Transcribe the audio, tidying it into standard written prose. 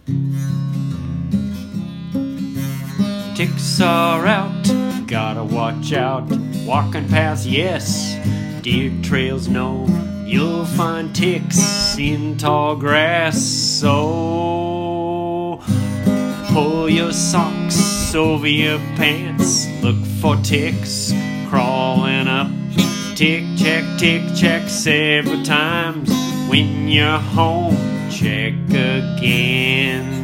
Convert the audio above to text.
Ticks are out, gotta watch out. Walking paths, yes. Deer trails, no. You'll find ticks in tall grass. So pull your socks over your pants. Look for ticks crawling up. Tick check several times. When you're home, check again.